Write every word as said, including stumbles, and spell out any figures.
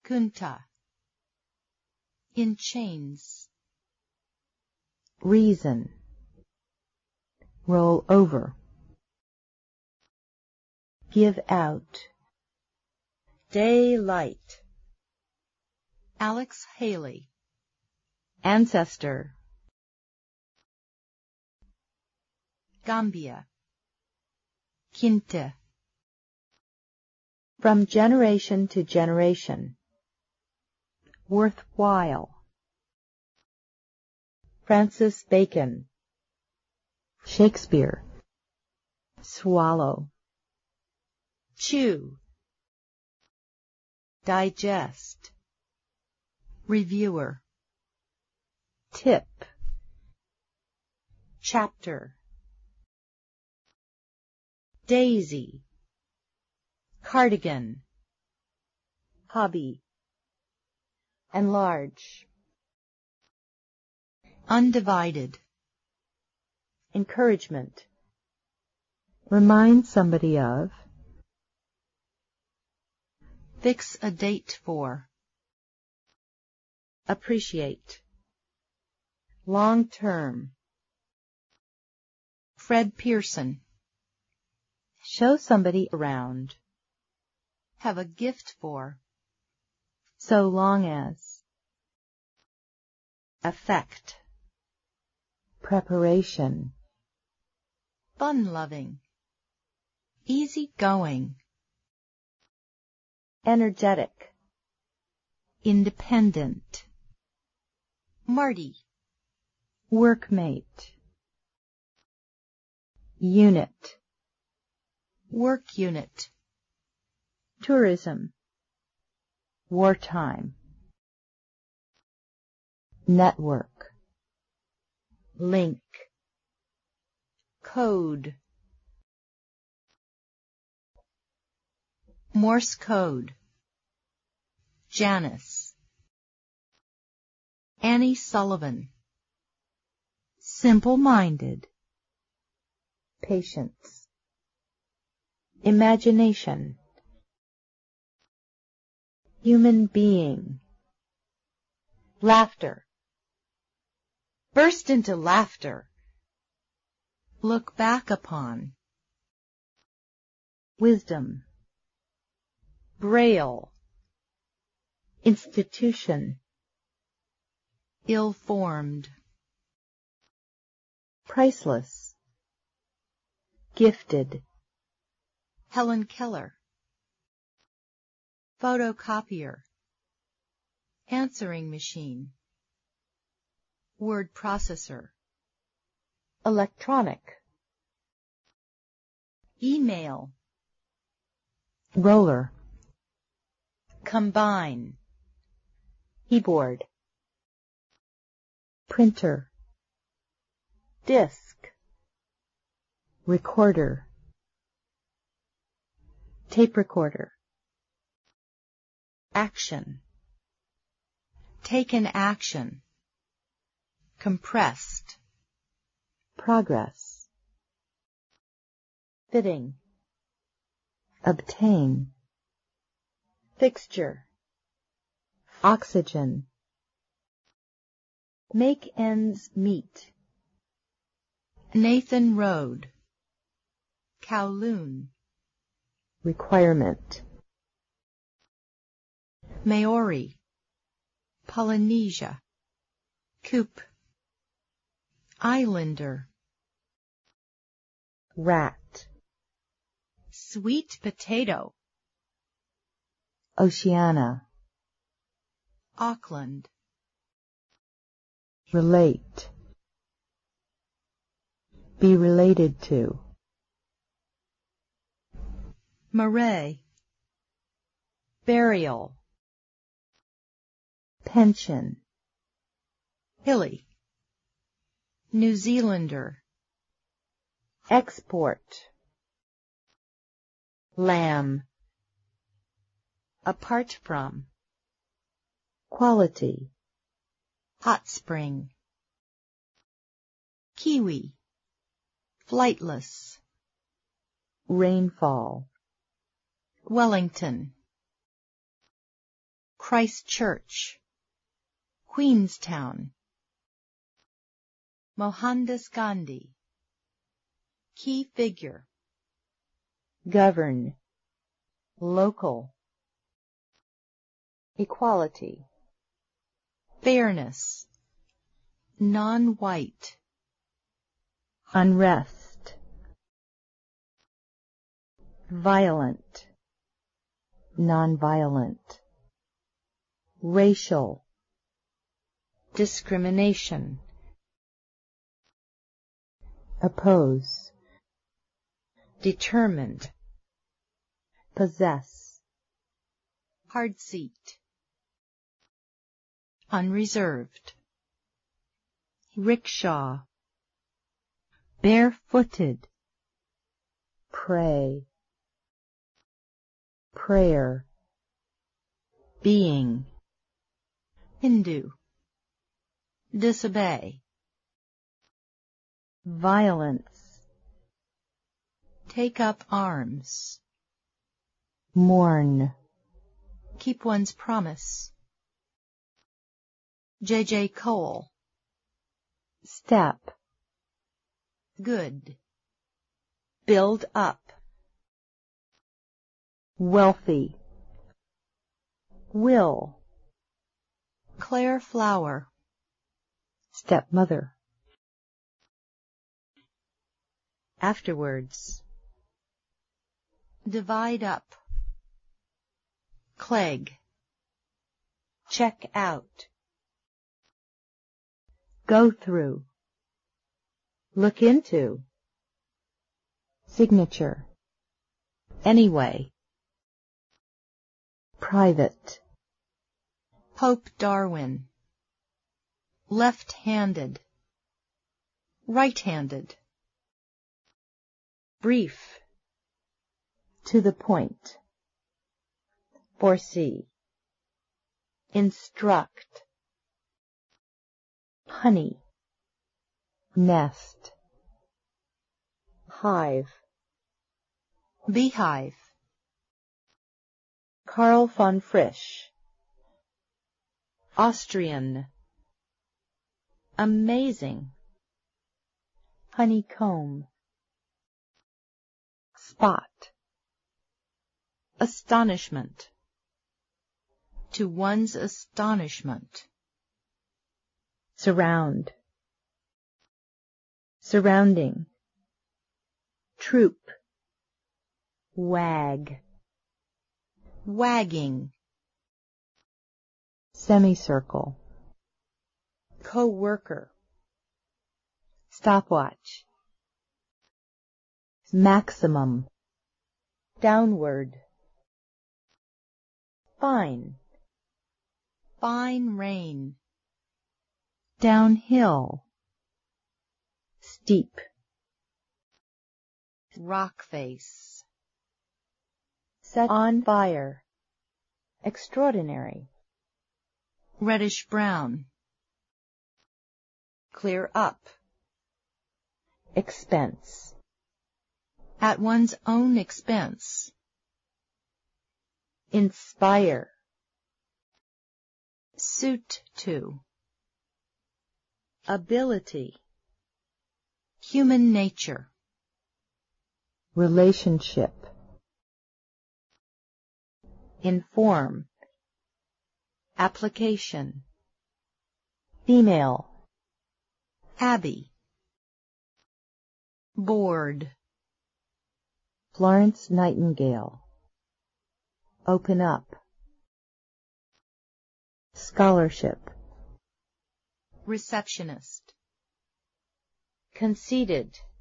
Kunta. In chains. Reason. Roll over. Give out. Daylight. Alex Haley. Ancestor. Gambia. Quinte. From generation to generation. Worthwhile. Francis Bacon. Shakespeare. Swallow. Chew. Digest. Reviewer. Tip. Chapter. Daisy. Cardigan. Hobby. Enlarge. Undivided. Encouragement. Remind somebody of. Fix a date for. Appreciate. Long term. Fred Pearson. Show somebody around. Have a gift for. So long as. Effect. Preparation. Fun-loving. Easy-going. Energetic. Independent. Marty. Workmate. Unit. Work unit. Tourism. Wartime. Network. Link. Code. Morse code. Janice. Annie Sullivan. Simple-minded. Patience. Imagination. Human being. Laughter. Burst into laughter. Look back upon. Wisdom. Braille. Institution. Ill-formed. Priceless. Gifted. Helen Keller. Photocopier. Answering machine. Word processor. Electronic. Email. Roller. Combine. Keyboard. Printer. Disc. Recorder. Tape recorder. Action. Taken action. Compressed. Progress. Fitting. Obtain. Fixture. Oxygen. Make ends meet. Nathan Road. Kowloon. Requirement. Maori. Polynesia. Coop. Islander. Rat. Sweet potato. Oceania. Auckland. Relate. Be related to. Marae. Burial. Pension. Hilly. New Zealander. Export. Lamb. Apart from. Quality. Hot spring. Kiwi. Flightless. Rainfall. Wellington. Christchurch, Queenstown. Mohandas Gandhi. Key figure. Govern. Local. Equality. Fairness. Non-white. Unrest. Violent. Nonviolent. Racial. Discrimination. Oppose. Determined. Possess. Hard seat. Unreserved. Rickshaw. Barefooted. Pray. Prayer. Being. Hindu. Disobey. Violence. Take up arms. Mourn. Keep one's promise. J J Cole. Step. Good. Build up. Wealthy. Will. Claire Flower. Stepmother. Afterwards. Divide up. Clegg. Check out. Go through. Look into. Signature. Anyway. Private. Pope Darwin. Left-handed. Right-handed. Brief. To the point. Foresee. Instruct. Honey. Nest. Hive. Beehive. Karl von Frisch. Austrian. Amazing. Honeycomb. Spot. Astonishment. To one's astonishment. Surround. Surrounding. Troop. Wag. Wagging. Semicircle. Co-worker. Stopwatch. Maximum. Downward. Fine. Fine rain. Downhill. Steep. Rock face. Set on fire. Extraordinary. Reddish brown. Clear up. Expense. At one's own expense. Inspire. Suit to. Ability. Human nature. Relationship. Inform. Application. Female. Abbey. Board. Florence Nightingale. Open up. Scholarship. Receptionist. Conceited.